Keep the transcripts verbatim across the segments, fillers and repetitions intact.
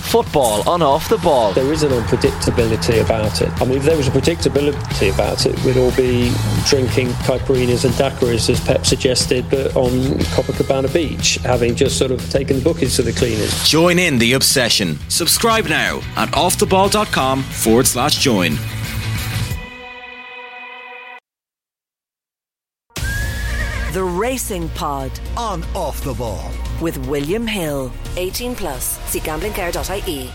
Football on Off the Ball. There is an unpredictability about it. I mean, if there was a predictability about it, we'd all be drinking caipirinhas and daiquiris, as Pep suggested, but on Copacabana Beach, having just sort of taken the bookies to the cleaners. Join in the obsession. Subscribe now at offtheball.com forward slash join. The Racing Pod on Off the Ball with William Hill. eighteen plus. See gambling care dot I E.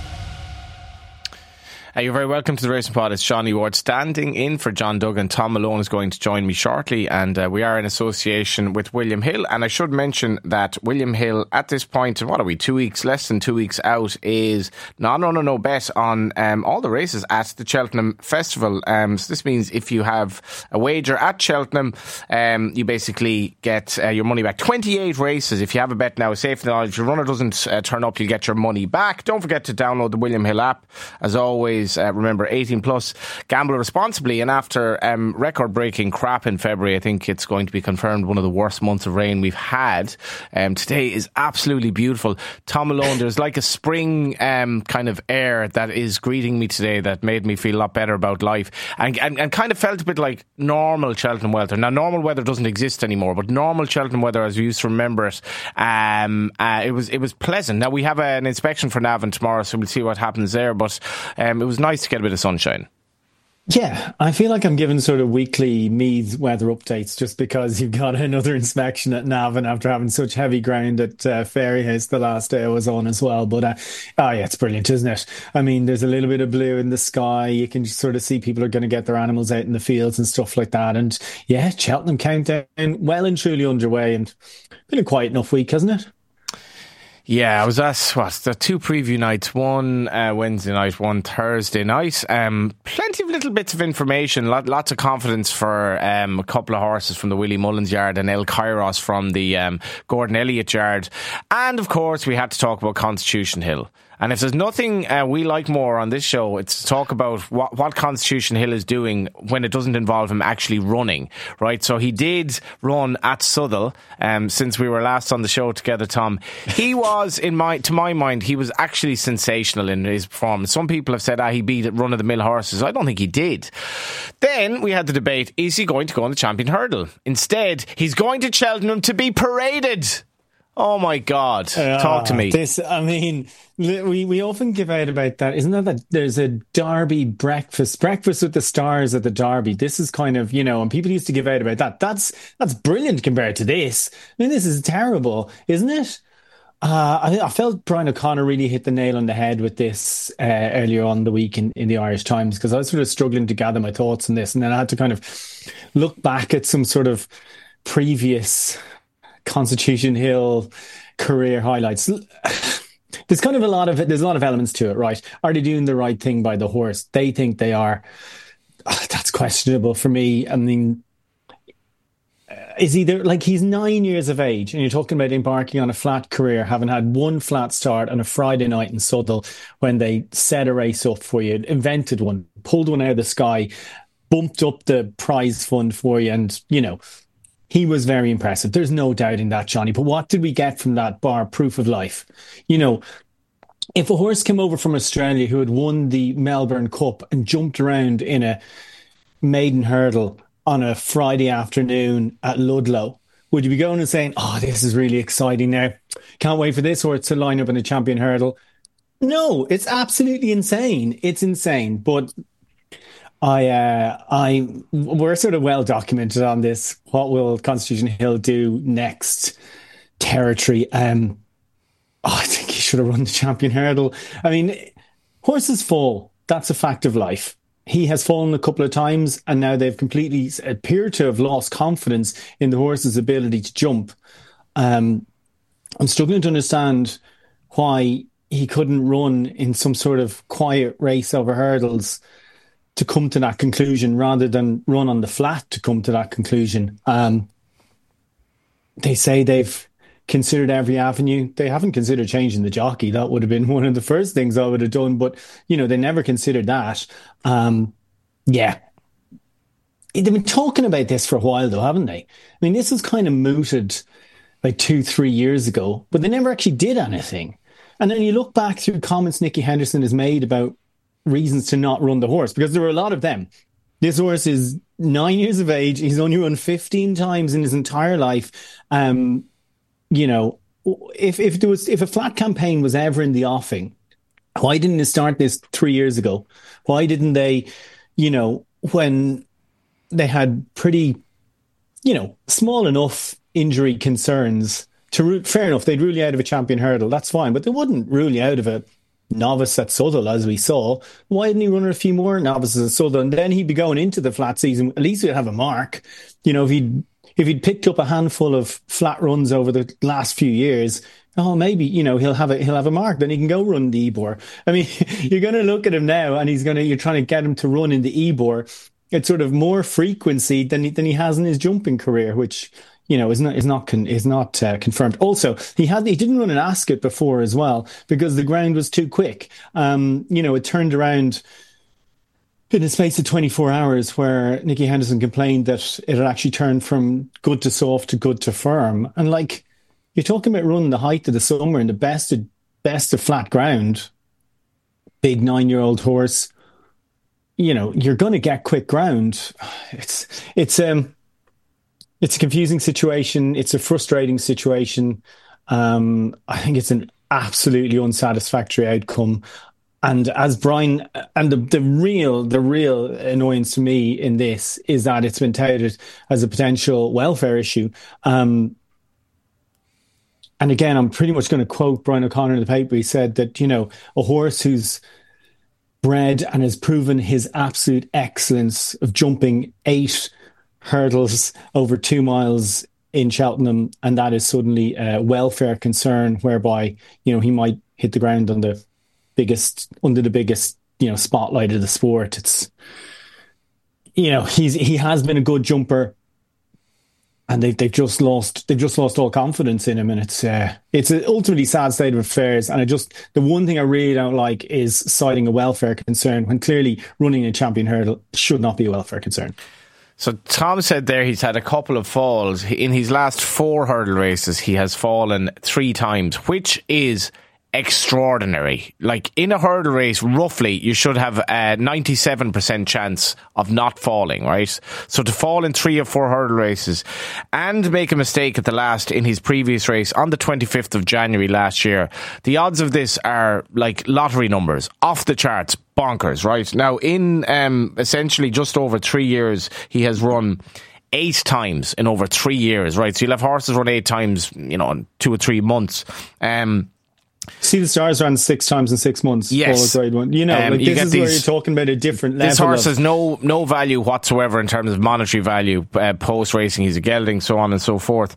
Uh, you're very welcome to the Racing Pod. It's Johnny Ward standing in for John Duggan. Tom Malone is going to join me shortly, and uh, we are in association with William Hill. And I should mention that William Hill, at this point, what are we, two weeks, less than two weeks out, is no, no, no, no bet on um, all the races at the Cheltenham Festival. Um, so this means if you have a wager at Cheltenham, um, you basically get uh, your money back. twenty-eight races. If you have a bet now, safe in the knowledge, if your runner doesn't uh, turn up, you'll get your money back. Don't forget to download the William Hill app. As always, Uh, remember, eighteen plus, gamble responsibly. And after um, record-breaking crap in February, I think it's going to be confirmed one of the worst months of rain we've had. Um, today is absolutely beautiful. Tom Malone, there's like a spring um, kind of air that is greeting me today that made me feel a lot better about life, and, and, and kind of felt a bit like normal Cheltenham weather. Now, normal weather doesn't exist anymore, but normal Cheltenham weather as we used to remember it, um, uh, it was it was pleasant. Now, we have an inspection for Navan tomorrow, so we'll see what happens there, but um, it was nice to get a bit of sunshine. Yeah, I feel like I'm giving sort of weekly Meads weather updates just because you've got another inspection at Navan after having such heavy ground at uh, Fairyhouse the last day I was on as well. But, uh, oh yeah, it's brilliant, isn't it? I mean, there's a little bit of blue in the sky. You can just sort of see people are going to get their animals out in the fields and stuff like that. And yeah, Cheltenham countdown well and truly underway, and been a quiet enough week, hasn't it? Yeah, I was at, what, the two preview nights, one uh, Wednesday night, one Thursday night. Um, plenty of little bits of information, lot, lots of confidence for um, a couple of horses from the Willie Mullins yard and El Kairos from the um, Gordon Elliott yard. And of course, we had to talk about Constitution Hill. And if there's nothing uh, we like more on this show, it's to talk about what, what Constitution Hill is doing when it doesn't involve him actually running, right? So he did run at Southwell um, since we were last on the show together, Tom. He was, in my to my mind, he was actually sensational in his performance. Some people have said, ah, he beat run-of-the-mill horses. I don't think he did. Then we had the debate, is he going to go on the Champion Hurdle? Instead, he's going to Cheltenham to be paraded. Oh my God. Uh, Talk to me. This, I mean, we, we often give out about that. Isn't that that there's a Derby breakfast, breakfast with the stars at the Derby. This is kind of, you know, and people used to give out about that. That's, that's brilliant compared to this. I mean, this is terrible, isn't it? Uh, I, I felt Brian O'Connor really hit the nail on the head with this uh, earlier on the week in, in the Irish Times, because I was sort of struggling to gather my thoughts on this. And then I had to kind of look back at some sort of previous Constitution Hill career highlights. There's kind of a lot of there's a lot of elements to it, right? Are they doing the right thing by the horse? They think they are. Oh, that's questionable for me. I mean, is he there? Like, he's nine years of age, and you're talking about embarking on a flat career, having had one flat start on a Friday night in Southwell when they set a race up for you, invented one, pulled one out of the sky, bumped up the prize fund for you, and you know. He was very impressive. There's no doubting that, Johnny. But what did we get from that bar proof of life? You know, if a horse came over from Australia who had won the Melbourne Cup and jumped around in a maiden hurdle on a Friday afternoon at Ludlow, would you be going and saying, oh, this is really exciting now. Can't wait for this horse to line up in a champion hurdle? No, it's absolutely insane. It's insane. But I, uh, I, we're sort of well documented on this. What will Constitution Hill do next? Territory. Um, oh, I think he should have run the champion hurdle. I mean, horses fall. That's a fact of life. He has fallen a couple of times, and now they've completely appear to have lost confidence in the horse's ability to jump. Um, I'm struggling to understand why he couldn't run in some sort of quiet race over hurdles to come to that conclusion rather than run on the flat to come to that conclusion. Um, they say they've considered every avenue. They haven't considered changing the jockey. That would have been one of the first things I would have done, but, you know, they never considered that. Um, yeah. They've been talking about this for a while, though, haven't they? I mean, this was kind of mooted like two, three years ago, but they never actually did anything. And then you look back through comments Nicky Henderson has made about reasons to not run the horse, because there were a lot of them. This horse is nine years of age. He's only run fifteen times in his entire life. Um, you know, if if there was if a flat campaign was ever in the offing, why didn't they start this three years ago? Why didn't they, you know, when they had pretty, you know, small enough injury concerns to root, fair enough, they'd rule you out of a champion hurdle, that's fine, but they wouldn't rule you out of a novice at Southwell, as we saw. Why didn't he run a few more novices at Southwell? And then he'd be going into the flat season, at least he'd have a mark. You know, if he'd, if he'd picked up a handful of flat runs over the last few years, oh, maybe, you know, he'll have a, he'll have a mark. Then he can go run the Ebor. I mean, you're going to look at him now and he's going to, you're trying to get him to run in the Ebor at sort of more frequency than he, than he has in his jumping career, which, you know, is not is not con, is not uh, confirmed. Also, he had he didn't run an Ascot before as well because the ground was too quick. Um, you know, it turned around in the space of twenty-four hours, where Nicky Henderson complained that it had actually turned from good to soft to good to firm. And like, you're talking about running the height of the summer in the best of best of flat ground, big nine-year-old horse. You know, you're going to get quick ground. It's it's um. It's a confusing situation. It's a frustrating situation. Um, I think it's an absolutely unsatisfactory outcome. And as Brian, and the, the real, the real annoyance to me in this is that it's been touted as a potential welfare issue. Um, and again, I'm pretty much going to quote Brian O'Connor in the paper. He said that, you know, a horse who's bred and has proven his absolute excellence of jumping eight hurdles over two miles in Cheltenham, and that is suddenly a welfare concern whereby, you know, he might hit the ground on the biggest, under the biggest, you know, spotlight of the sport. It's, you know, he's he has been a good jumper, and they they've just lost they've just lost all confidence in him, and it's uh, it's an ultimately sad state of affairs. And I just the one thing I really don't like is citing a welfare concern when clearly running a champion hurdle should not be a welfare concern. So Tom said there he's had a couple of falls. In his last four hurdle races, he has fallen three times, which is extraordinary. Like, in a hurdle race, roughly, you should have a ninety-seven percent chance of not falling, right? So to fall in three or four hurdle races and make a mistake at the last in his previous race on the twenty-fifth of January last year, the odds of this are like lottery numbers, off the charts, bonkers, right? Now, in um, essentially just over three years, he has run eight times in over three years, right? So you'll have horses run eight times, you know, in two or three months. Um, See the Stars ran six times in six months. Yes. One. You know, um, like, you this is these, where you're talking about a different level. This horse of, has no no value whatsoever in terms of monetary value, uh, post-racing. He's a gelding, so on and so forth.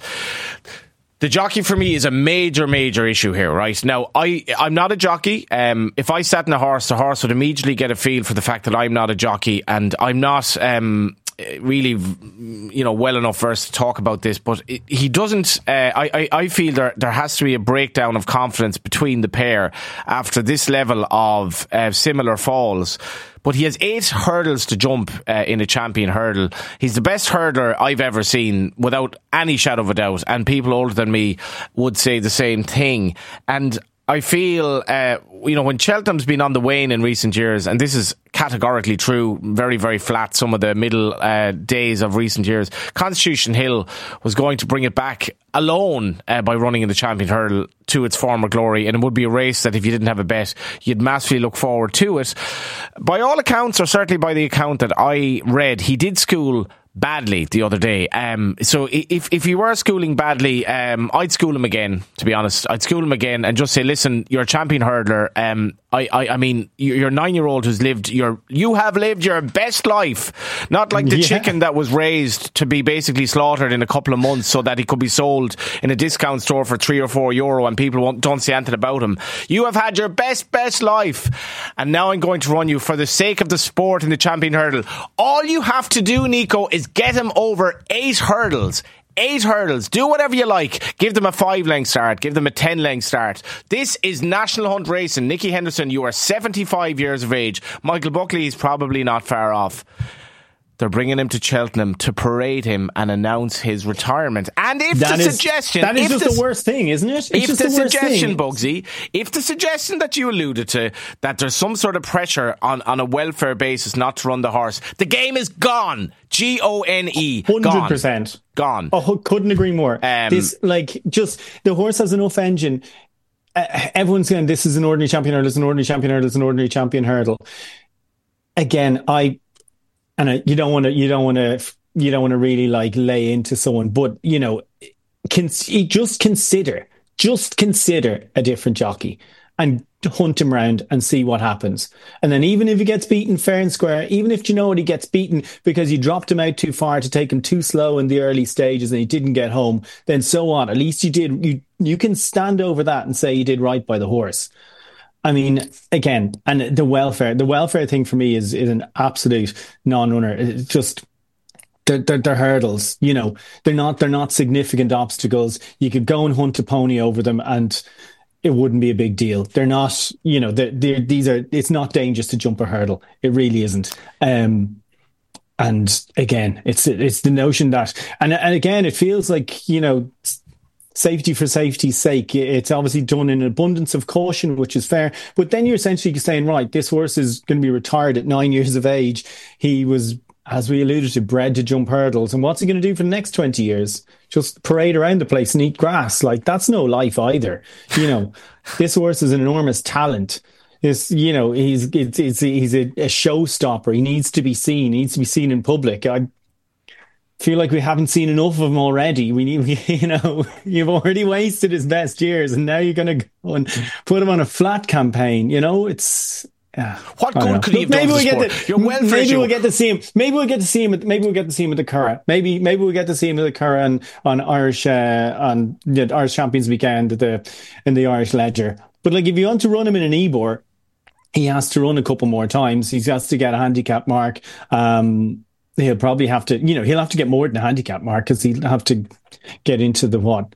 The jockey for me is a major, major issue here, right? Now, I, I'm not a jockey. Um, if I sat in a horse, the horse would immediately get a feel for the fact that I'm not a jockey, and I'm not um, really, you know, well enough versed to talk about this. But it, he doesn't. Uh, I, I, I feel there there has to be a breakdown of confidence between the pair after this level of uh, similar falls. But he has eight hurdles to jump uh, in a champion hurdle. He's the best hurdler I've ever seen, without any shadow of a doubt. And people older than me would say the same thing. And I feel, uh, you know, when Cheltenham's been on the wane in recent years, and this is categorically true, very, very flat some of the middle uh, days of recent years, Constitution Hill was going to bring it back alone uh, by running in the champion hurdle to its former glory, and it would be a race that if you didn't have a bet, you'd massively look forward to it. By all accounts, or certainly by the account that I read, he did school badly the other day. Um, so if if he were schooling badly, um, I'd school him again, to be honest. I'd school him again and just say, listen, you're a champion hurdler. Um, I, I, I mean, you're a nine-year-old who's lived your, you have lived your best life. Not like the yeah. chicken that was raised to be basically slaughtered in a couple of months so that he could be sold in a discount store for three or four euro and people won't, don't say anything about him. You have had your best, best life. And now I'm going to run you for the sake of the sport in the champion hurdle. All you have to do, Nico, is get him over eight hurdles. Eight hurdles. Do whatever you like. Give them a five-length start. Give them a ten-length start. This is National Hunt Racing. Nicky Henderson, you are seventy-five years of age. Michael Buckley is probably not far off. they're bringing him to Cheltenham to parade him and announce his retirement. And if that the is, suggestion... That is if just the, the worst thing, isn't it? It's if just the, the worst suggestion, thing. Bugsy, if the suggestion that you alluded to, that there's some sort of pressure on, on a welfare basis not to run the horse, the game is gone. G O N E. one hundred percent. Gone. Oh, couldn't agree more. Um, this, like, just, the horse has enough engine. Uh, everyone's saying this is an ordinary champion hurdle, it's an ordinary champion hurdle, it's an ordinary champion hurdle. Again, I, and I, you don't want to, you don't want to, you don't want to really like lay into someone, but you know, can just consider, just consider a different jockey and hunt him round and see what happens. And then even if he gets beaten fair and square, even if you know what he gets beaten because you dropped him out too far to take him too slow in the early stages and he didn't get home, then so what? At least you did, you, you can stand over that and say you did right by the horse. I mean, again, and the welfare, the welfare thing for me is, is an absolute non-runner. It's just, They're, they're, they're hurdles, you know, they're not, they're not significant obstacles. You could go and hunt a pony over them and it wouldn't be a big deal. They're not, you know, they're, they're, these are, it's not dangerous to jump a hurdle. It really isn't. Um, and again, it's, it's the notion that, and, and again, it feels like, you know, safety for safety's sake. It's obviously done in an abundance of caution, which is fair. But then you're essentially saying, right, this horse is going to be retired at nine years of age. He was, as we alluded to, bred to jump hurdles. And what's he going to do for the next twenty years? Just parade around the place and eat grass. Like, that's no life either. You know, this horse is an enormous talent. It's, you know, he's, it's, it's, he's a, a showstopper. He needs to be seen. He needs to be seen in public. I feel like we haven't seen enough of him already. We need, we, you know, you've already wasted his best years and now you're going to go and put him on a flat campaign. You know, it's, yeah, what good could he have maybe done we to get sport? to, You're well maybe we'll get to see him. Maybe we'll get to see him. At, maybe we'll get to see him at the Curragh. Maybe maybe we'll get to see him at the Curragh on, on Irish uh, on the Irish Champions Weekend at the in the Irish Ledger. But like, if you want to run him in an Ebor, he has to run a couple more times. He has to get a handicap mark. Um, he'll probably have to, you know, he'll have to get more than a handicap mark because he'll have to get into the what.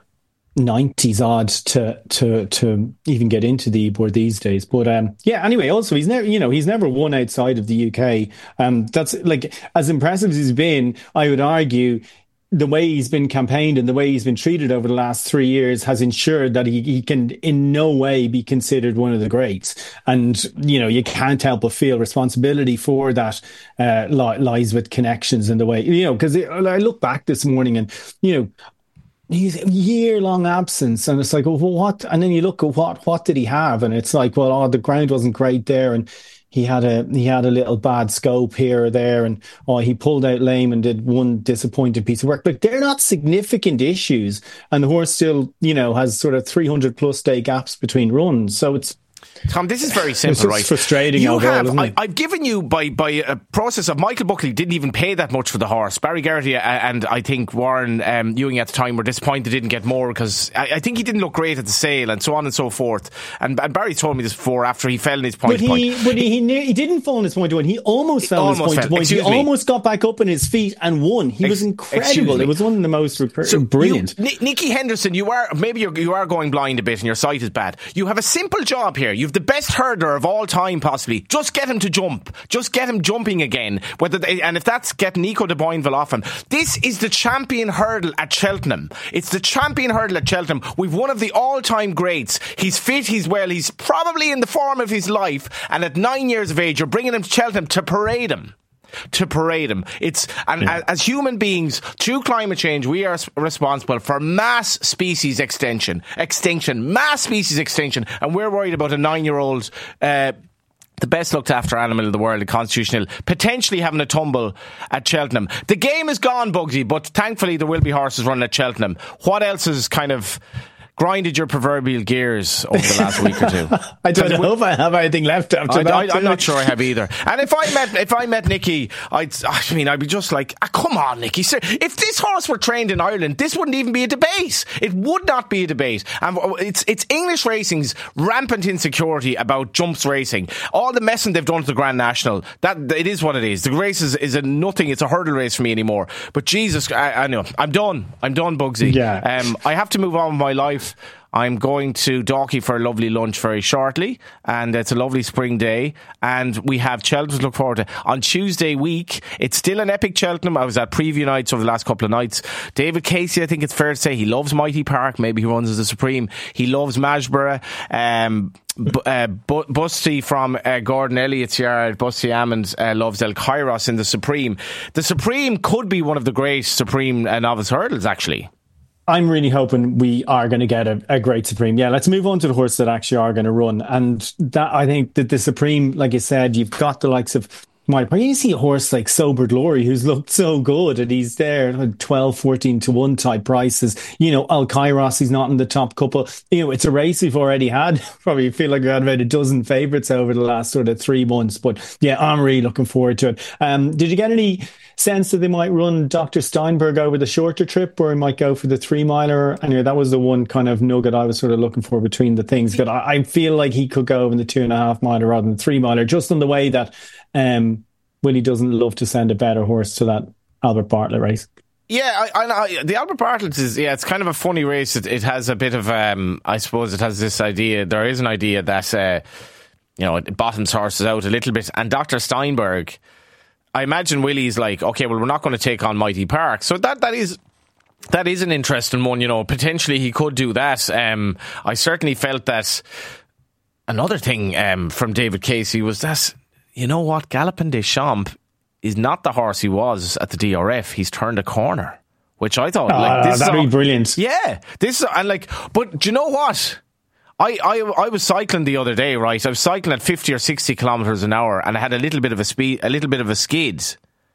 nineties odd to to to even get into the Ebor these days. But um yeah, anyway, also he's never, you know, he's never won outside of the U K. Um that's like, as impressive as he's been, I would argue the way he's been campaigned and the way he's been treated over the last three years has ensured that he, he can in no way be considered one of the greats. And, you know, you can't help but feel responsibility for that uh li- lies with connections and the way, you know, because I look back this morning and, you know, he's a year-long absence, and it's like, well, what? And then you look at what what did he have, and it's like, well, oh, the ground wasn't great there, and he had a he had a little bad scope here or there, and oh, he pulled out lame and did one disappointing piece of work. Like, they're not significant issues, and the horse still, you know, has sort of three hundred plus day gaps between runs, so it's. Tom, this is very simple, it's just right? Frustrating. You overall, have, isn't I, it? I've given you by by a process of Michael Buckley didn't even pay that much for the horse. Barry Geraghty and I think Warren um, Ewing at the time were disappointed they didn't get more because I, I think he didn't look great at the sale and so on and so forth. And, and Barry told me this before after he fell in his point. But he, point. but he, he, he didn't fall in his point to one. He almost fell in his point to one. He me. almost got back up on his feet and won. He Ex- was incredible. It was one of the most recur- so brilliant. You, N- Nicky Henderson, you are maybe you're, you are going blind a bit and your sight is bad. You have a simple job here. You have the best hurdler of all time, possibly. Just get him to jump. Just get him jumping again. Whether they, and if that's getting Nico de Boinville off him. This is the champion hurdle at Cheltenham. It's the champion hurdle at Cheltenham. We've one of the all-time greats. He's fit, he's well, he's probably in the form of his life, and at nine years of age, you're bringing him to Cheltenham to parade him. To parade him. It's and yeah. as human beings, through climate change, we are responsible for mass species extinction, extinction, mass species extinction, and we're worried about a nine-year-old, uh, the best looked after animal in the world, the Constitutional, potentially having a tumble at Cheltenham. The game is gone, Bugsy, but thankfully there will be horses running at Cheltenham. What else is kind of grinded your proverbial gears over the last week or two? I don't know if I have anything left after I, that. I, I'm not sure I have either. And if I met if I met Nicky, I'd I mean I'd be just like, ah, come on, Nicky. Sir, if this horse were trained in Ireland, this wouldn't even be a debate. It would not be a debate. And it's it's English racing's rampant insecurity about jumps racing. All the messing they've done to the Grand National, that it is what it is. The race is, is a nothing. It's a hurdle race for me anymore. But Jesus, I, I know I'm done. I'm done, Bugsy. Yeah. Um, I have to move on with my life. I'm going to Dalkey for a lovely lunch very shortly, and it's a lovely spring day, and we have Cheltenham to look forward to. On Tuesday week, it's still an epic Cheltenham. I was at preview nights over the last couple of nights. David Casey, I think it's fair to say, he loves Mighty Park. Maybe he runs as a Supreme. He loves Majborough. Um, B- uh, B- Busty from uh, Gordon Elliott's yard, Busty Ammons uh, loves El Kairos in the Supreme. The Supreme could be one of the great Supreme uh, novice hurdles, actually. I'm really hoping we are going to get a, a great Supreme. Yeah, let's move on to the horse that actually are going to run. And that, I think that the Supreme, like you said, you've got the likes of My, you see a horse like Sober Glory who's looked so good, and he's there at twelve, fourteen to one type prices. You know, Al Kairos, he's not in the top couple. You know, it's a race we've already had. Probably feel like we've had about a dozen favourites over the last sort of three months. But yeah, I'm really looking forward to it. Um, did you get any sense that they might run Doctor Steinberg over the shorter trip, or he might go for the three miler? And yeah, that was the one kind of nugget I was sort of looking for between the things. But I, I feel like he could go in the two and a half miler rather than the three miler, just in the way that um, Willie doesn't love to send a better horse to that Albert Bartlett race. Yeah, I, I, I, the Albert Bartlett is, yeah, it's kind of a funny race. It, it has a bit of, um, I suppose it has this idea, there is an idea that, uh, you know, it bottoms horses out a little bit. And Doctor Steinberg, I imagine Willie's like, okay, well, we're not going to take on Mighty Park. So that that is that is an interesting one, you know. Potentially he could do that. Um, I certainly felt that another thing um, from David Casey was that, you know what, Galopin Des Champs is not the horse he was at the D R F. He's turned a corner, which I thought, oh, like, this that'd is be brilliant. Yeah, this and like, but do you know what? I, I I was cycling the other day, right? I was cycling at fifty or sixty kilometres an hour, and I had a little bit of a speed, a little bit of a skid.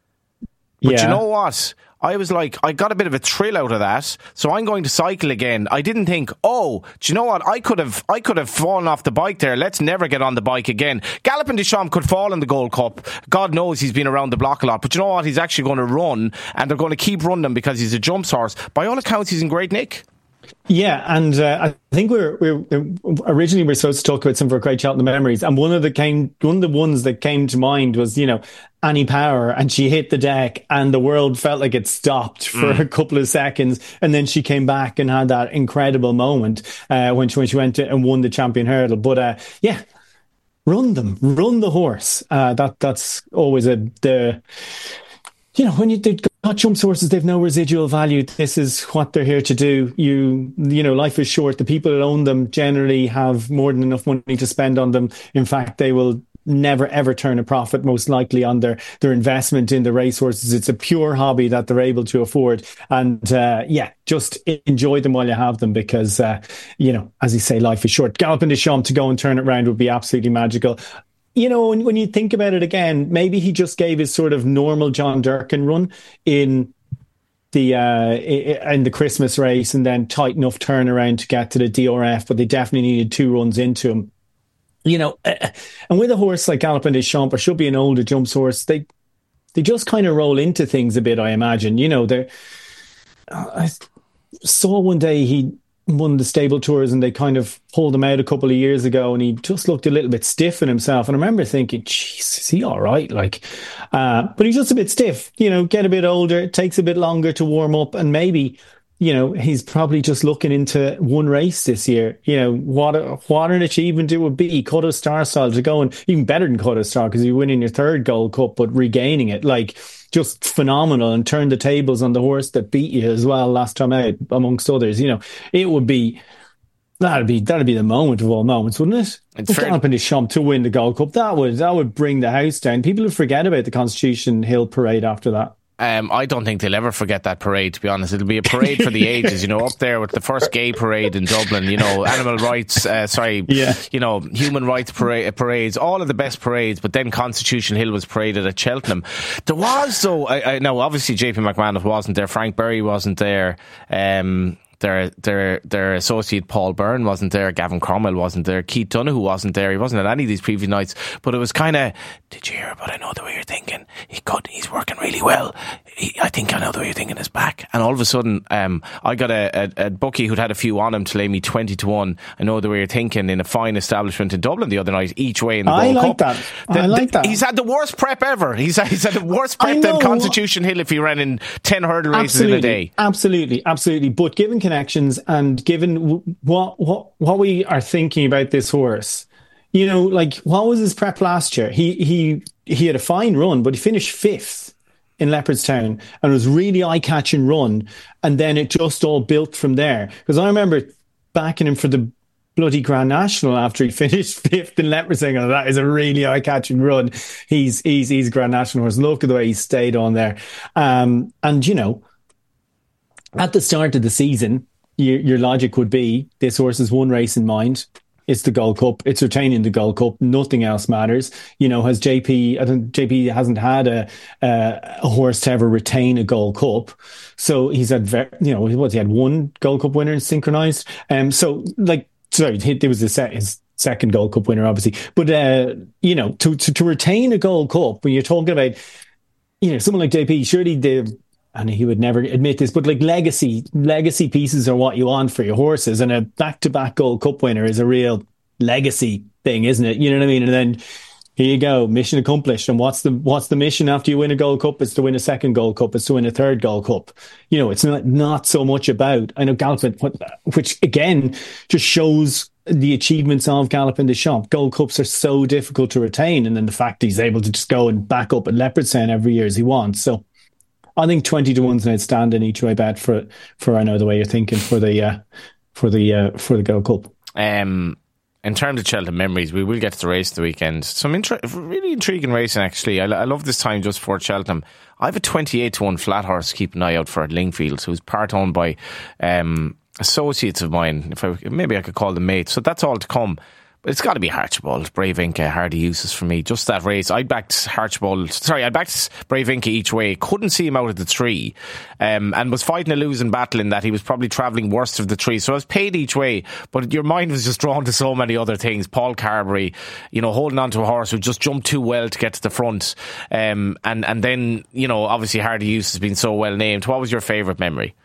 But yeah. You know what? I was like, I got a bit of a thrill out of that, so I'm going to cycle again. I didn't think, oh, do you know what? I could have, I could have fallen off the bike there. Let's never get on the bike again. Galopin Des Champs could fall in the Gold Cup. God knows he's been around the block a lot, but you know what? He's actually going to run, and they're going to keep running him because he's a jumps horse. By all accounts, he's in great nick. Yeah, and uh, I think we're, we're originally we were supposed to talk about some of our great Cheltenham memories, and one of the came one of the ones that came to mind was, you know, Annie Power, and she hit the deck, and the world felt like it stopped for mm. a couple of seconds, and then she came back and had that incredible moment uh, when she when she went to, and won the Champion Hurdle. But uh, yeah, run them, run the horse. Uh, that that's always a the. You know, when you, they've got jumps horses, they've no residual value. This is what they're here to do. You, you know, life is short. The people that own them generally have more than enough money to spend on them. In fact, they will never, ever turn a profit, most likely, on their, their investment in the racehorses. It's a pure hobby that they're able to afford. And, uh, yeah, just enjoy them while you have them, because, uh, you know, as you say, life is short. Galopin Des Champs to go and turn it around would be absolutely magical. You know, when, when you think about it again, maybe he just gave his sort of normal John Durkin run in the uh, in the Christmas race, and then tight enough turnaround to get to the D R F, but they definitely needed two runs into him. You know, and with a horse like Galopin Des Champs, or should be an older jumps horse, they they just kind of roll into things a bit, I imagine. You know, they I saw one day he won the stable tours, and they kind of pulled him out a couple of years ago, and he just looked a little bit stiff in himself. And I remember thinking, jeez, is he all right? Like, uh, but he's just a bit stiff, you know, get a bit older, it takes a bit longer to warm up, and maybe, you know, he's probably just looking into one race this year. You know, what a, what an achievement it would be. Coto Star style to go, and even better than Coto Star, because you're winning your third Gold Cup, but regaining it, like, just phenomenal, and turn the tables on the horse that beat you as well last time out, amongst others. You know, it would be, that'd be, that'd be the moment of all moments, wouldn't it? It's Galopin Des Champs to win the Gold Cup. That would, that would bring the house down. People would forget about the Constitution Hill parade after that. Um, I don't think they'll ever forget that parade, to be honest. It'll be a parade for the ages, you know, up there with the first gay parade in Dublin, you know, animal rights, uh, sorry, yeah. you know, human rights parade, parades, all of the best parades, but then Constitution Hill was paraded at Cheltenham. There was, though, I, I know, obviously J P McManus wasn't there, Frank Berry wasn't there, um, Their their their associate Paul Byrne wasn't there, Gavin Cromwell wasn't there, Keith Donoghue wasn't there. He wasn't at any of these previous nights. But it was kind of, did you hear? But I know the way you're thinking. He could. He's working really well. He, I think I know the way you're thinking is back. And all of a sudden, um, I got a, a, a bookie who'd had a few on him to lay me twenty to one. I know the way you're thinking, in a fine establishment in Dublin the other night, each way in the I Gold like Cup. that. The, I like the, that. He's had the worst prep ever. He's had, he's had the worst prep than Constitution Hill if he ran in ten hurdle races absolutely, in a day. Absolutely, absolutely. But given connections, and given w- what what what we are thinking about this horse, you know, like what was his prep last year? He he he had a fine run, but he finished fifth in Leopardstown, and it was really eye-catching run, and then it just all built from there. Because I remember backing him for the bloody Grand National after he finished fifth in Leopardstown. Oh, that is a really eye-catching run. He's he's he's Grand National horse. Look at the way he stayed on there, um, and you know. At the start of the season, your, your logic would be this horse has one race in mind. It's the Gold Cup. It's retaining the Gold Cup. Nothing else matters. You know, has J P, I don't, J P hasn't had a, a, a horse to ever retain a Gold Cup. So he's had, very, you know, what, he had one Gold Cup winner in Synchronized. Um, so, like, sorry, it was his, his second Gold Cup winner, obviously. But, uh, you know, to, to, to retain a Gold Cup, when you're talking about, you know, someone like J P, surely the, and he would never admit this, but like legacy, legacy pieces are what you want for your horses. And a back-to-back Gold Cup winner is a real legacy thing, isn't it? You know what I mean? And then here you go, mission accomplished. And what's the what's the mission after you win a Gold Cup? It's to win a second Gold Cup. It's to win a third Gold Cup. You know, it's not not so much about, I know Galopin, which again just shows the achievements of Galopin Des Champs. Gold Cups are so difficult to retain, and then the fact he's able to just go and back up at Leopardstown every year as he wants. So I think twenty to one's an outstanding each way bet for for I know the way you're thinking for the uh, for the uh, for the Gold Cup. Um, in terms of Cheltenham memories, we will get to the race the weekend. Some intri- really intriguing racing, actually. I, I love this time just for Cheltenham. I have a twenty-eight to one flat horse to keep an eye out for at Lingfield, who's part owned by um, associates of mine. If I, maybe I could call them mates. So that's all to come. But it's got to be Archibald, Brave Inca, Hardy Uses for me. Just that race. I backed Archibald, sorry, I backed Brave Inca each way. Couldn't see him out of the tree. Um, and was fighting a losing battle in that he was probably travelling worst of the three. So I was paid each way. But your mind was just drawn to so many other things. Paul Carberry, you know, holding on to a horse who just jumped too well to get to the front. Um, and, and then, you know, obviously Hardy Use has been so well named. What was your favourite memory?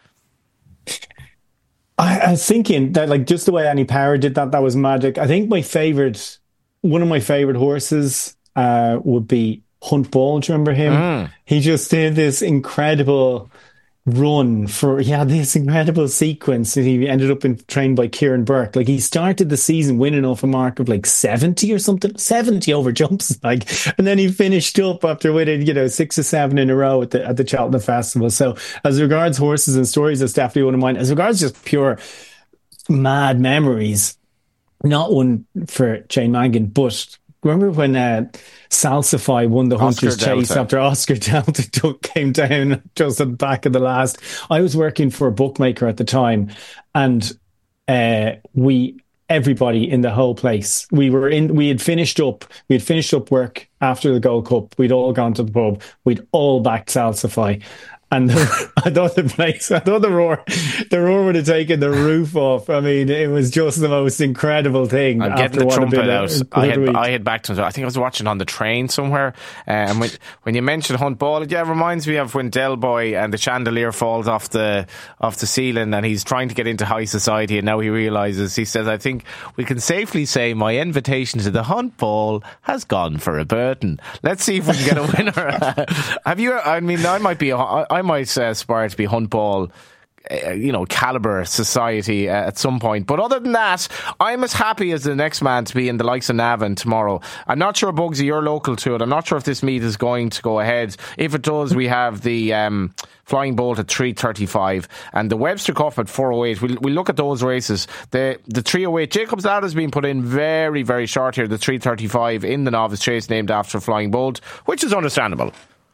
I was thinking that, like, just the way Annie Power did that, that was magic. I think my favourite, one of my favourite horses uh, would be Hunt Ball. Do you remember him? Mm. He just did this incredible run for, he had this incredible sequence, and he ended up in, trained by Kieran Burke. Like, he started the season winning off a mark of like seventy or something, seventy over jumps, like, and then he finished up after winning, you know, six or seven in a row at the at the Cheltenham Festival. So as regards horses and stories, that's definitely one of mine. As regards just pure mad memories, not one for Shane Mangan, but remember when uh, Salsify won the Hunter's Chase after Oscar Delta came down just at the back of the last? I was working for a bookmaker at the time, and uh, we, everybody in the whole place, we were in, we had finished up, we had finished up work after the Gold Cup. We'd all gone to the pub. We'd all backed Salsify. And the, I thought the place, I thought the roar, the roar would have taken the roof off. I mean, it was just the most incredible thing. I'm getting the trumpet out. I had, I had backed him. I think I was watching on the train somewhere. Uh, and when, when you mentioned Hunt Ball, it yeah, reminds me of when Del Boy and the chandelier falls off the off the ceiling, and he's trying to get into high society, and now he realises, he says, I think we can safely say my invitation to the Hunt Ball has gone for a burden. Let's see if we can get a winner. Have you, I mean, I might be, I, I might uh, aspire to be Hunt Ball, uh, you know, caliber society uh, at some point. But other than that, I'm as happy as the next man to be in the likes of Navan tomorrow. I'm not sure, Bugsy, you're local to it. I'm not sure if this meet is going to go ahead. If it does, we have the um, Flying Bolt at three thirty-five and the Webster Cup at four oh eight. We'll, we'll look at those races. The the three oh eight, Jacob's Ladder has been put in very, very short here. The three thirty-five in the Novice Chase, named after Flying Bolt, which is understandable.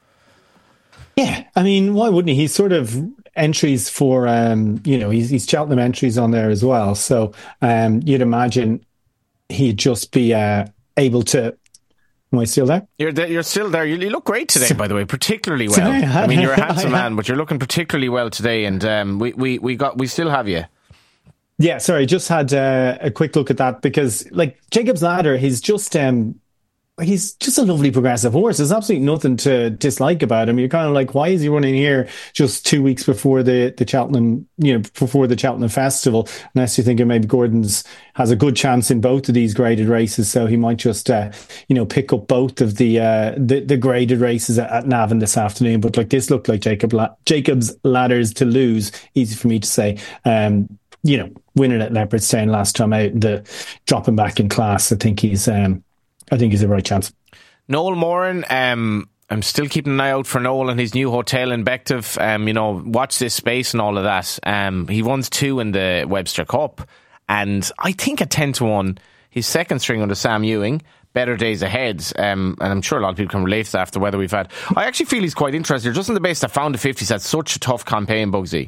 Yeah, I mean, why wouldn't he? He's sort of entries for, um, you know, he's, he's Cheltenham entries on there as well. So um, you'd imagine he'd just be uh, able to. Am I still there? You're there, you're still there. You, you look great today, by the way, particularly well. I mean, you're a handsome man, but you're looking particularly well today, and um, we, we, we got we still have you. Yeah, sorry, just had uh, a quick look at that because, like, Jacob's Ladder, he's just. Um, he's just a lovely progressive horse. There's absolutely nothing to dislike about him. You're kind of like, why is he running here just two weeks before the, the Cheltenham, you know, before the Cheltenham Festival? Unless you're thinking maybe Gordon's has a good chance in both of these graded races, so he might just, uh, you know, pick up both of the uh, the, the graded races at, at Navan this afternoon. But like this looked like Jacob La- Jacob's ladders to lose. Easy for me to say. Um, you know, winning at Leopardstown last time out, the dropping back in class. I think he's. Um, I think he's a right chance. Noel Moran, um, I'm still keeping an eye out for Noel and his new hotel in Bective. Um, you know, watch this space and all of that. Um, he runs two in the Webster Cup, and I think at ten to one, his second string under Sam Ewing. Better days ahead, um, and I'm sure a lot of people can relate to that after the weather we've had. I actually feel he's quite interested. Just on the basis that Found the fifties had such a tough campaign, Bugsy.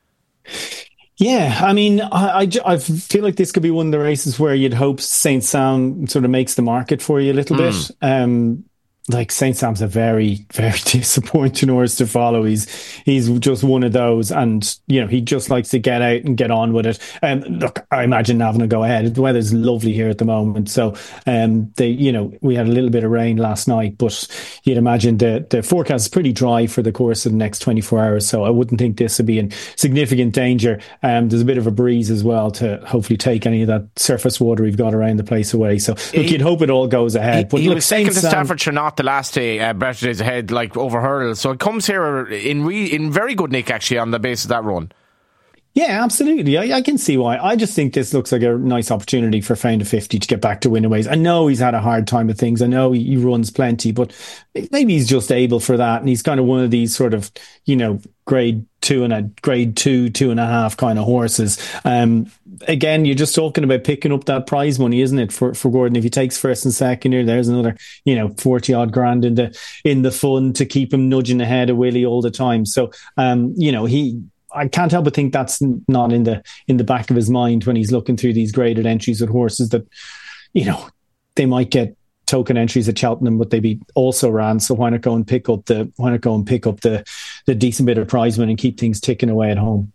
Yeah, I mean, I, I, I feel like this could be one of the races where you'd hope Saint Sam sort of makes the market for you a little mm. bit. Um, like Saint Sam's a very, very disappointing horse to follow. He's he's just one of those, and you know he just likes to get out and get on with it. Um, look, I imagine Navan will go ahead. The weather's lovely here at the moment, so um, they, you know, we had a little bit of rain last night, but you'd imagine the the forecast is pretty dry for the course of the next twenty-four hours. So I wouldn't think this would be in significant danger. Um, there's a bit of a breeze as well to hopefully take any of that surface water we've got around the place away. So look, he, you'd hope it all goes ahead. He, but he look, was second to Sam, Staffordshire Knott the last day, uh, better days ahead, like over hurdles. So it comes here in re- in very good nick actually on the basis of that run. Yeah, absolutely. I, I can see why. I just think this looks like a nice opportunity for Found a fifty to get back to winning ways. I know he's had a hard time with things. I know he, he runs plenty, but maybe he's just able for that. And he's kind of one of these sort of, you know, grade two and a grade two, two and a half kind of horses. Um, again, you're just talking about picking up that prize money, isn't it, for, for Gordon? If he takes first and second here, there's another, you know, forty odd grand in the in the fund to keep him nudging ahead of Willie all the time. So, um, you know, he. I can't help but think that's not in the in the back of his mind when he's looking through these graded entries at horses that, you know, they might get token entries at Cheltenham, but they be also ran. So why not go and pick up the why not go and pick up the the decent bit of prize money and keep things ticking away at home?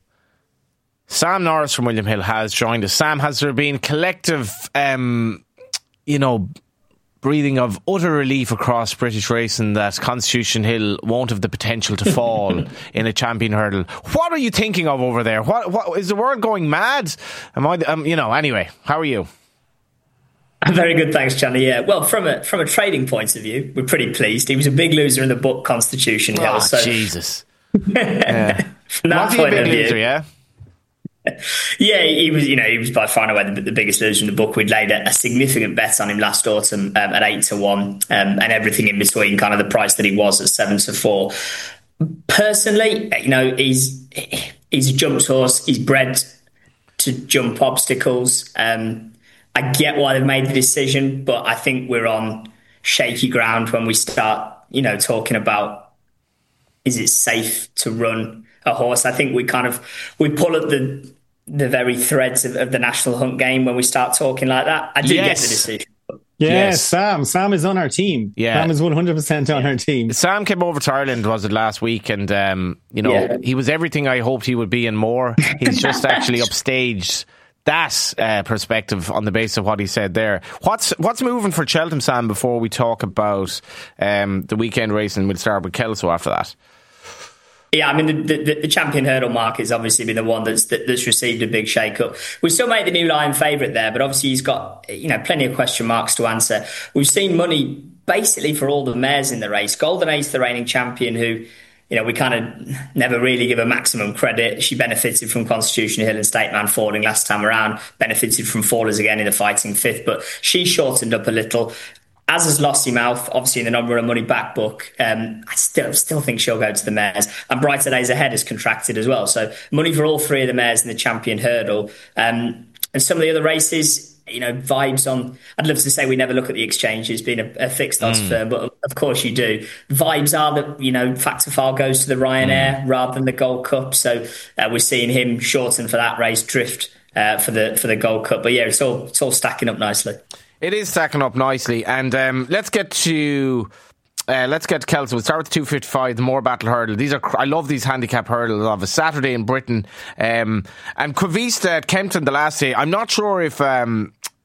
Sam Norris from William Hill has joined us. Sam, has there been collective, um, you know, breathing of utter relief across British racing that Constitution Hill won't have the potential to fall in a champion hurdle? What are you thinking of over there? What, what is the world going mad? Am I, um, you know, anyway, how are you? I'm very good, thanks, Johnny. Yeah, well, from a from a trading point of view, we're pretty pleased. He was a big loser in the book Constitution Hill. Oh, so Jesus. yeah. From that Was he point a big of view, loser, yeah? Yeah, he was. You know, he was by far and away the, the biggest loser in the book. We'd laid a, a significant bet on him last autumn um, at eight to one, um, and everything in between, kind of the price that he was at seven to four. Personally, you know, he's he's a jumped horse. He's bred to jump obstacles. Um, I get why they've made the decision, but I think we're on shaky ground when we start, you know, talking about is it safe to run a horse. I think we kind of we pull at the the very threads of, of the National Hunt game when we start talking like that. I did yes. get the decision. Yeah, Yes. Sam. Sam is on our team. Yeah. Sam is one hundred percent on our team. Sam came over to Ireland, was it last week? And, um, you know, Yeah. he was everything I hoped he would be and more. He's just actually upstaged that uh, perspective on the basis of what he said there. What's what's moving for Cheltenham, Sam, before we talk about um, the weekend race, and we'll start with Kelso after that? Yeah, I mean, the, the, the champion hurdle market has obviously been the one that's that, that's received a big shake-up. We still made the New Lion favourite there, but obviously he's got, you know, plenty of question marks to answer. We've seen money basically for all the mares in the race. Golden Ace, the reigning champion, who, you know, we kind of never really give her maximum credit. She benefited from Constitution Hill and State Man falling last time around, benefited from fallers again in the fighting fifth, but she shortened up a little. As has Lossy Mouth, obviously in the number of money back book. Um, I still still think she'll go to the mares. And Brighter Days Ahead has contracted as well. So money for all three of the mares in the champion hurdle. Um, and some of the other races, you know, vibes on. I'd love to say we never look at the exchanges being a, a fixed odds mm. firm, but of course you do. Vibes are that, you know, Factor File goes to the Ryanair mm. rather than the Gold Cup. So uh, we're seeing him shorten for that race, drift uh, for the for the Gold Cup. But yeah, it's all it's all stacking up nicely. It is stacking up nicely, and um, let's get to uh, let's get to Kelso. We'll start with the two fifty-five, the Moore Battle Hurdle. These are I love these handicap hurdles of a Saturday in Britain, um, and Quavista at Kempton the last day. I'm not sure if um,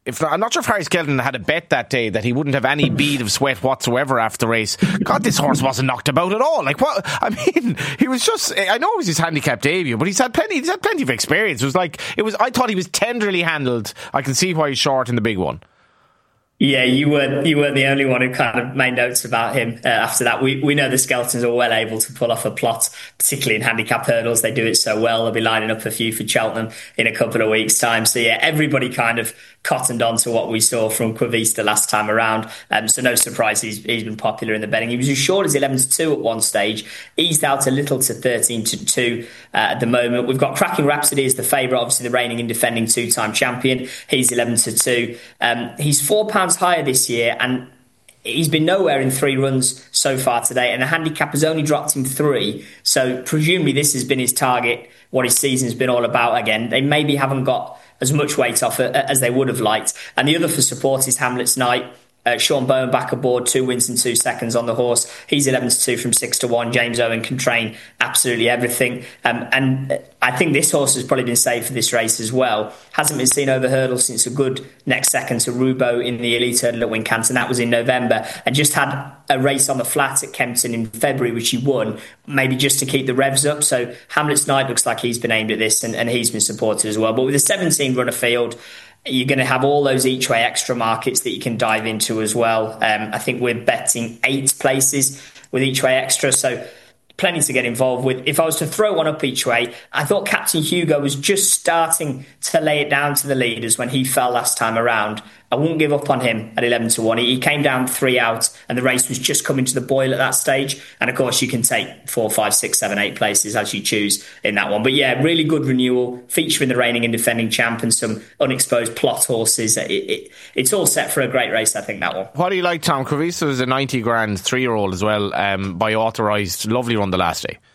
if not, I'm not sure if Harry Skelton had a bet that day that he wouldn't have any bead of sweat whatsoever after the race. God, this horse wasn't knocked about at all. Like what? I mean, he was just. I know it was his handicap debut, but he's had plenty. He's had plenty of experience. It was like it was. I thought he was tenderly handled. I can see why he's short in the big one. Yeah, you weren't you weren't the only one who kind of made notes about him uh, after that. We we know the Skeltons are well able to pull off a plot, particularly in handicap hurdles. They do it so well. They'll be lining up a few for Cheltenham in a couple of weeks' time. So yeah, everybody kind of cottoned on to what we saw from Quavista last time around. Um, so no surprise he's, he's been popular in the betting. He was as short as eleven to two at one stage, eased out a little to thirteen to two uh, at the moment. We've got Cracking Rhapsody as the favourite, obviously the reigning and defending two-time champion. He's eleven to two. Um, he's four pounds higher this year, and he's been nowhere in three runs so far today, and the handicap has only dropped him three. So presumably this has been his target, what his season's been all about again. They maybe haven't got as much weight off it as they would have liked. And the other for support is Hamlet's Knight. Uh, Sean Bowen back aboard, two wins and two seconds on the horse. He's eleven to two from six to one. James Owen can train absolutely everything. Um, and I think this horse has probably been saved for this race as well. Hasn't been seen over hurdles since a good next second to Rubo in the Elite Hurdle at Wincanton. That was in November. And just had a race on the flat at Kempton in February, which he won, maybe just to keep the revs up. So Hamlet's Knight looks like he's been aimed at this, and, and he's been supported as well. But with a seventeen runner field, you're going to have all those each way extra markets that you can dive into as well. Um, I think we're betting eight places with each way extra, so plenty to get involved with. If I was to throw one up each way, I thought Captain Hugo was just starting to lay it down to the leaders when he fell last time around. I wouldn't give up on him at eleven to one. He came down three out and the race was just coming to the boil at that stage. And of course you can take four, five, six, seven, eight places as you choose in that one. But yeah, really good renewal, featuring the reigning and defending champ and some unexposed plot horses. It, it, it's all set for a great race, I think, that one. What do you like, Tom? Quavista was a ninety grand three-year-old as well, um, by authorised. Lovely run the last day.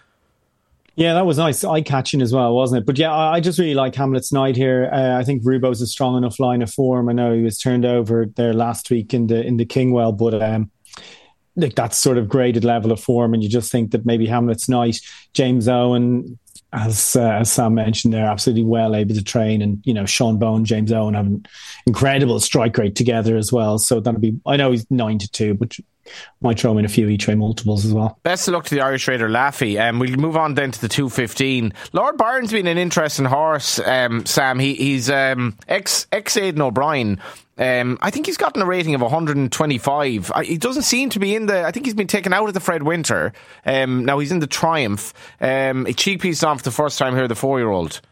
Yeah, that was nice, eye-catching as well, wasn't it? But yeah, I just really like Hamlet's Knight here. Uh, I think Rubo's a strong enough line of form. I know he was turned over there last week in the in the Kingwell, but um, like that's sort of graded level of form, and you just think that maybe Hamlet's Knight, James Owen, as uh, as Sam mentioned, they're absolutely well able to train, and you know Sean Bowen, James Owen have an incredible strike rate together as well. So that'll be. I know he's nine to two, but might throw him in a few each way multiples as well. Best of luck to the Irish Raider Laffy. Um, we'll move on then to the two fifteen. Lord Byron's been an interesting horse, um, Sam. He, he's um, ex ex Aidan O'Brien. Um, I think he's gotten a rating of one hundred twenty-five. He doesn't seem to be in the. I think he's been taken out of the Fred Winter. Um, now he's in the Triumph. Um, a cheek piece on for the first time here, the four-year-old.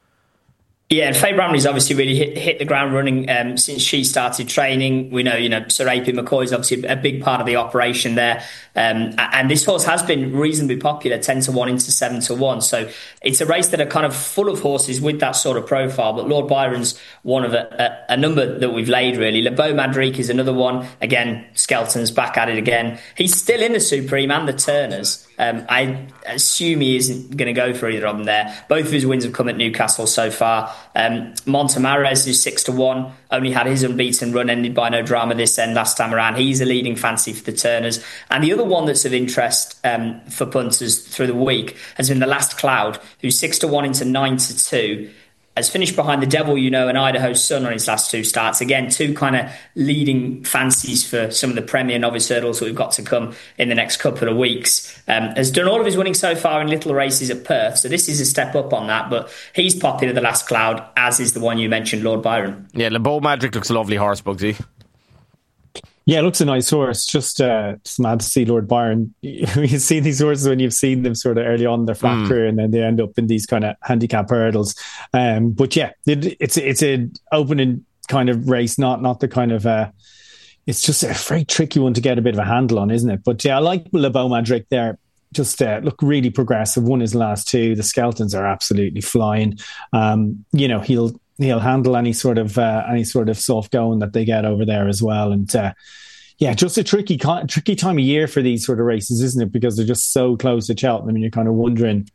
Yeah, and Faye Bramley's obviously really hit, hit the ground running um, since she started training. We know, you know, Sir A P McCoy is obviously a big part of the operation there. Um, and this horse has been reasonably popular, ten to one into seven to one. So it's a race that are kind of full of horses with that sort of profile. But Lord Byron's one of a, a, a number that we've laid, really. Le Beau Madrique is another one. Again, Skelton's back at it again. He's still in the Supreme and the Turners. Um, I assume he isn't going to go for either of them there. Both of his wins have come at Newcastle so far. Um, Montemares, who's six to one, only had his unbeaten run ended by no drama this end last time around. He's a leading fancy for the Turners. And the other one that's of interest um, for punters through the week has been the Last Cloud, who's six to one into nine to two. Has finished behind the Devil You Know and Idaho Sun on his last two starts. Again, two kind of leading fancies for some of the Premier novice hurdles that we've got to come in the next couple of weeks. Um, has done all of his winning so far in little races at Perth, so this is a step up on that. But he's popular, the Last Cloud, as is the one you mentioned, Lord Byron. Yeah, Le Beau Madrique looks a lovely horse, Bugsy. Yeah, it looks a nice horse. Just, uh, just mad to see Lord Byron. You see these horses when you've seen them sort of early on in their flat mm. career, and then they end up in these kind of handicap hurdles. Um, but yeah, it, it's it's an opening kind of race, not not the kind of. Uh, it's just a very tricky one to get a bit of a handle on, isn't it? But yeah, I like Le Beau Madrique there. Just uh, look really progressive. Won his last two. The Skeltons are absolutely flying. Um, you know, he'll. He'll handle any sort of uh, any sort of soft going that they get over there as well, and uh, yeah, just a tricky tricky time of year for these sort of races, isn't it? Because they're just so close to Cheltenham, and you're kind of wondering,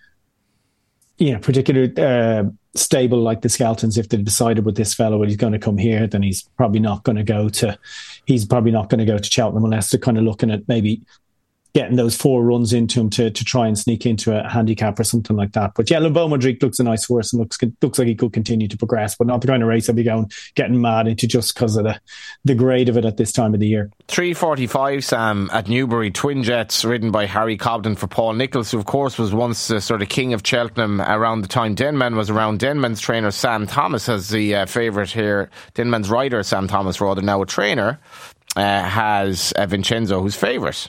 you know, particular uh, stable like the Skeltons, if they've decided with this fellow, well, he's going to come here, then he's probably not going to go to, he's probably not going to go to Cheltenham unless they're kind of looking at maybe getting those four runs into him to, to try and sneak into a handicap or something like that. But yeah, Le Beau Madrid looks a nice horse and looks looks like he could continue to progress, but not the kind of race I'd be going getting mad into just because of the, the grade of it at this time of the year. three forty-five, Sam, at Newbury, Twin Jets, ridden by Harry Cobden for Paul Nicholls, who of course was once the sort of king of Cheltenham around the time Denman was around. Denman's trainer Sam Thomas has the uh, favourite here. Denman's rider Sam Thomas, rather, now a trainer, uh, has uh, Vincenzo, who's favourite.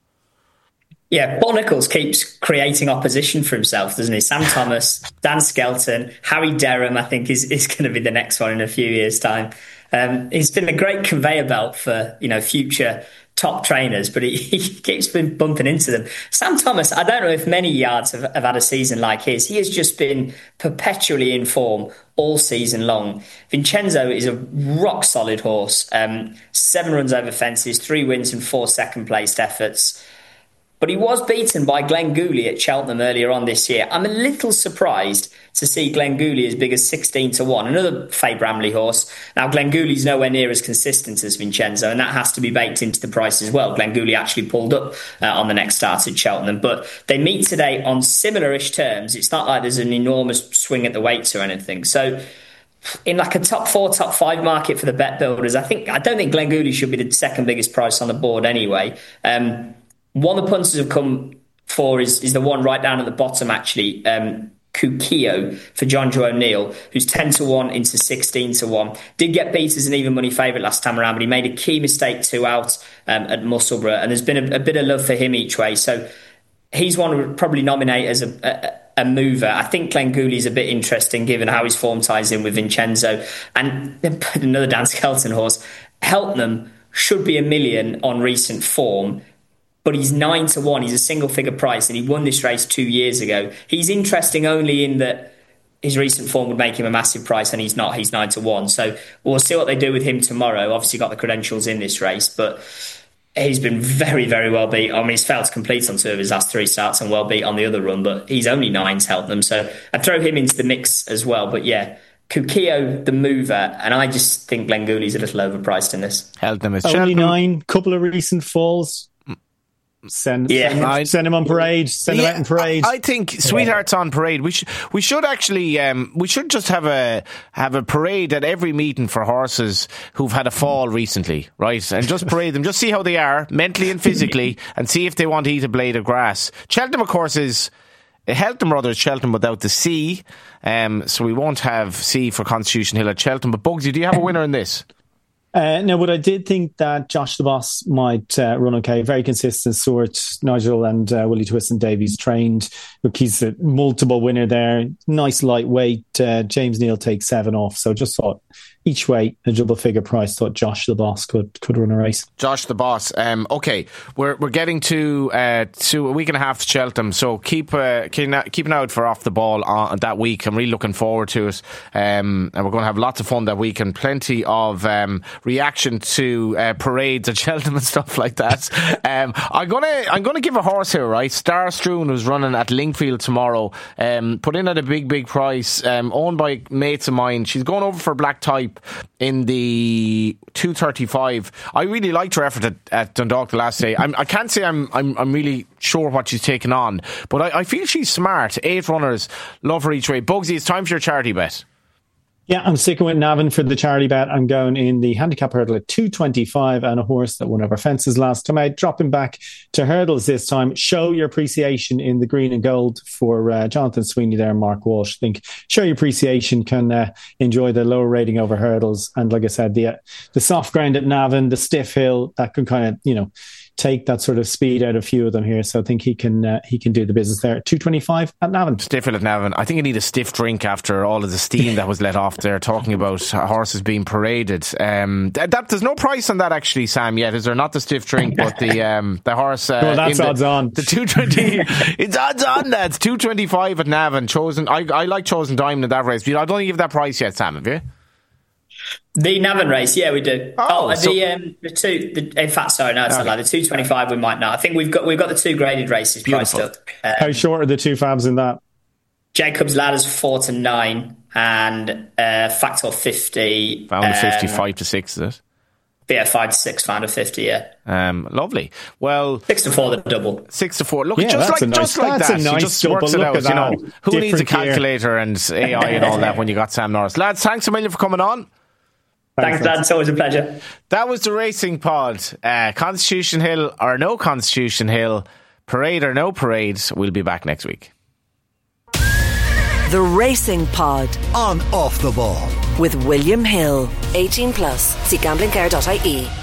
Yeah, Paul Nicholls keeps creating opposition for himself, doesn't he? Sam Thomas, Dan Skelton, Harry Derham, I think, is, is going to be the next one in a few years' time. Um, he's been a great conveyor belt for, you know, future top trainers, but he, he keeps been bumping into them. Sam Thomas, I don't know if many yards have, have had a season like his. He has just been perpetually in form all season long. Vincenzo is a rock-solid horse. Um, seven runs over fences, three wins and four second-placed efforts. But he was beaten by Glenn Gooley at Cheltenham earlier on this year. I'm a little surprised to see Glenn Gooley as big as sixteen to one. Another Faye Bramley horse. Now, Glenn Gooley's nowhere near as consistent as Vincenzo, and that has to be baked into the price as well. Glenn Gooley actually pulled up uh, on the next start at Cheltenham. But they meet today on similar-ish terms. It's not like there's an enormous swing at the weights or anything. So in like a top four, top five market for the bet builders, I think I don't think Glenn Gooley should be the second biggest price on the board anyway. Um, One the punters have come for is, is the one right down at the bottom, actually, um, Kukio for John Joe O'Neill, who's ten to one into sixteen to one. Did get beat as an even money favourite last time around, but he made a key mistake two out um, at Musselburgh, and there's been a, a bit of love for him each way. So he's one who would probably nominate as a, a, a mover. I think Glenn Gooley's a bit interesting given how his form ties in with Vincenzo. And another Dan Skelton horse, Helpnam, should be a million on recent form, but he's nine to one. He's a single figure price, and he won this race two years ago. He's interesting only in that his recent form would make him a massive price, and he's not. He's nine to one. So we'll see what they do with him tomorrow. Obviously got the credentials in this race, but he's been very, very well beat. I mean, he's failed to complete on two of his last three starts and well beat on the other run, but he's only nine to help them. So I'd throw him into the mix as well. But yeah, Kukio, the mover, and I just think Glenn Gooley's a little overpriced in this. Held them as only nine, couple of recent falls. Send, yeah. send, send him on parade. Send yeah, him out on parade. I, I think Sweetheart's on parade. We should we should actually um, we should just have a have a parade at every meeting for horses who've had a fall recently, right? And just parade them, just see how they are mentally and physically, and see if they want to eat a blade of grass. Cheltenham, of course, is Helton Brothers Cheltenham without the C, um, so we won't have C for Constitution Hill at Cheltenham. But Bugsy, do you have a winner in this? Uh, no, but I did think that Josh the Boss might uh, run okay. Very consistent sort. Nigel and uh, Willie Twist and Davies trained. Look, he's a multiple winner there. Nice lightweight. Uh, James Neal takes seven off. So just thought each way a double figure price. Thought Josh the Boss could could run a race. Josh the Boss. Um, okay, we're we're getting to uh, to a week and a half to Cheltenham. So keep uh, keep, keep an eye out for Off the Ball on that week. I'm really looking forward to it. Um, and we're going to have lots of fun that week and plenty of um, reaction to uh, parades at Cheltenham and stuff like that. um, I'm gonna I'm gonna give a horse here, right? Star Strewn, who's running at Lingfield tomorrow. Um, put in at a big big price. Um, owned by mates of mine. She's going over for Black Type in the two thirty-five. I really liked her effort at, at Dundalk the last day. I'm, I can't say I'm I'm I'm really sure what she's taken on, but I, I feel she's smart. Eight runners, love her each way. Bugsy, it's time for your charity bet. Yeah, I'm sticking with Navan for the charity bet. I'm going in the handicap hurdle at two twenty-five and a horse that won over fences last time out. Dropping back to hurdles this time. Show your appreciation in the green and gold for uh, Jonathan Sweeney there and Mark Walsh. I think show your appreciation, can uh, enjoy the lower rating over hurdles. And like I said, the uh, the soft ground at Navan, the stiff hill, that can kind of, you know, take that sort of speed out of a few of them here. So I think he can uh, he can do the business there. two twenty-five at Navan. Stiff hill at Navan. I think I need a stiff drink after all of the steam that was let off there, talking about horses being paraded. Um, that, that there's no price on that actually, Sam, yet. Is there? Not the stiff drink, but the um, the horse. Uh, well, that's odds the, on. The two twenty. It's odds on. That's two twenty-five at Navan. Chosen. I I like Chosen Diamond in that race. I don't think you have that price yet, Sam. Have you? The Navan race, yeah, we do. Oh, oh so the um, the two. The, in fact, sorry, no, it's okay. Not like the two twenty-five. We might not. I think we've got we've got the two graded races Beautiful. priced up. Um, How short are the two fabs in that? Jacob's Ladder's four to nine, and uh, Factor fifty. Found um, fifty-five to six. Is it? Yeah, five to six, five to fifty. Yeah, um, lovely. Well, six to four, the double. Six to four. Look, yeah, just like nice, just like that, nice he just double. works it Look out. You know, who Different needs a gear. calculator and A I and all that when you got Sam Norris? Lads, thanks a million for coming on. Thanks, lads. It's always a pleasure. That was the Racing Pod. Uh, Constitution Hill or no Constitution Hill, parade or no parade. We'll be back next week. The Racing Pod on Off the Ball with William Hill. eighteen plus. See gambling care dot I E.